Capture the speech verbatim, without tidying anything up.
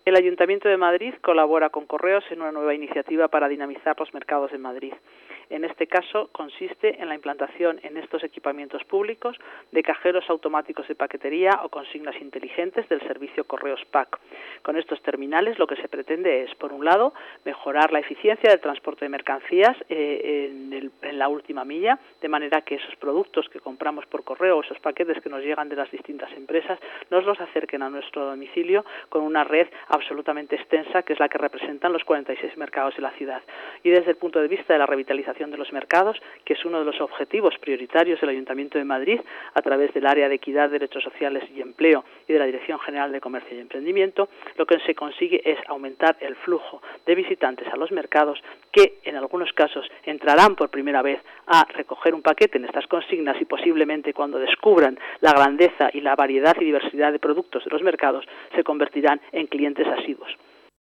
El Ayuntamiento de Madrid colabora con Correos en una nueva iniciativa para dinamizar los mercados de Madrid. En este caso consiste en la implantación en estos equipamientos públicos de cajeros automáticos de paquetería o consignas inteligentes del servicio Correos P A C. Con estos terminales lo que se pretende es, por un lado, mejorar la eficiencia del transporte de mercancías eh, en, el, en la última milla, de manera que esos productos que compramos por correo, esos paquetes que nos llegan de las distintas empresas, nos los acerquen a nuestro domicilio con una red absolutamente extensa, que es la que representan los cuarenta y seis mercados de la ciudad. Y desde el punto de vista de la revitalización de los mercados, que es uno de los objetivos prioritarios del Ayuntamiento de Madrid, a través del Área de Equidad, Derechos Sociales y Empleo y de la Dirección General de Comercio y Emprendimiento, lo que se consigue es aumentar el flujo de visitantes a los mercados, que en algunos casos entrarán por primera vez a recoger un paquete en estas consignas y posiblemente cuando descubran la grandeza y la variedad y diversidad de productos de los mercados se convertirán en clientes asiduos.